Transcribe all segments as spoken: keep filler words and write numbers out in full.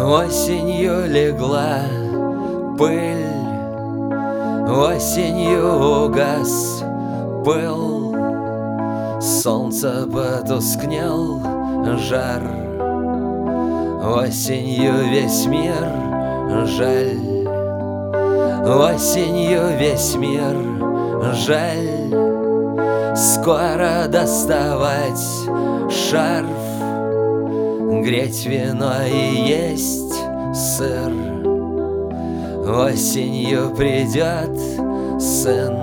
Осенью легла пыль, осенью угас пыл, солнце потускнел жар. Осенью весь мир жаль, осенью весь мир жаль. Скоро доставать шарф, греть вино и есть сыр. Осенью придет сын,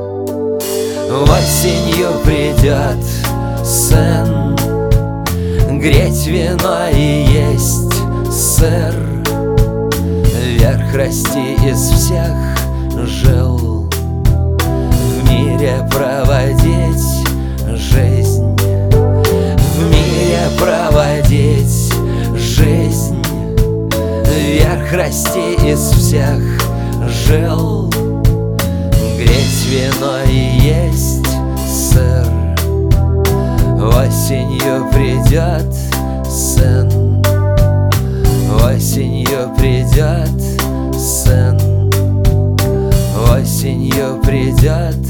осенью придет сын, греть вино и есть сыр. Вверх расти из всех жил, в мире проводить жизнь, в мире проводить жизнь. Вверх расти из всех жил, греть вино и есть сыр. Осенью придет сын, осенью придет сын, осенью придет